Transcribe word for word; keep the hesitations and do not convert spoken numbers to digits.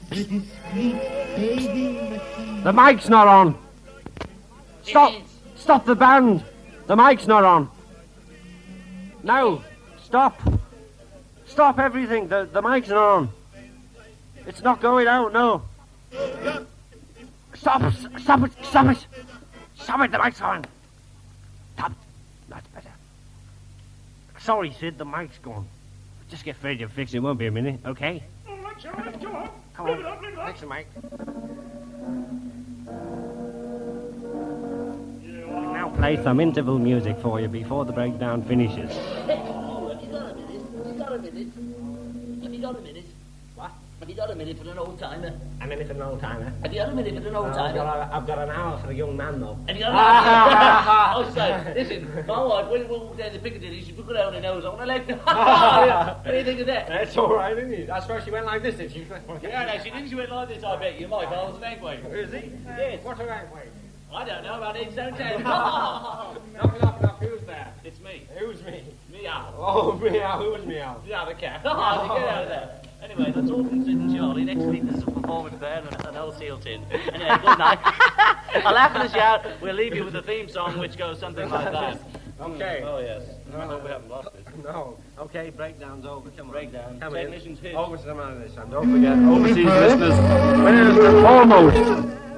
The mic's not on. Stop. Stop the band. The mic's not on. No. Stop. Stop everything. The, the mic's not on. It's not going out, no. Stop. Stop it. Stop it. Stop it. The mic's on. Stop. That's better. Sorry, Sid. The mic's gone. Just get ready to fix it. It won't be a minute, okay? All right, all right, go on. Come Leave on. it up, leave it up. Fix the mic. Yeah, Now play some interval music for you before the breakdown finishes. Oh, have you got a minute? Have you got a minute? Have you got a minute? What? Have you got a minute for an old timer? A minute for an old timer. Have you got a minute for an old I've timer? got, a, I've got an hour for a young man, though. Have you got an Oh, so, listen, my wife, when we walk down the Piccadilly, she put her own nose on her leg. What do you think of that? That's all right, isn't it? That's why she went like this, did she? Yeah, no, she didn't. She went like this, I bet you. My father's an egg Is he? Yes. What's her rank weight? I don't know about eggs, don't tell. Knock it off, knock. Who's there? It's me. Who's me? Meow. Oh, meow. Who's meow? Yeah, the cat. Get out of there. Anyway, that's all from Sid and Charlie. Next week there's a performance there and an old seal tin. Anyway, good night. I'll laugh and a shout. We'll leave you with a theme song which goes something like that. Okay. Oh, yes. I hope we haven't lost it. No. Okay, breakdown's over. Come on. Breakdown. Come Technicians in. hit. Over to the man this time. Don't forget, overseas listeners, first and foremost,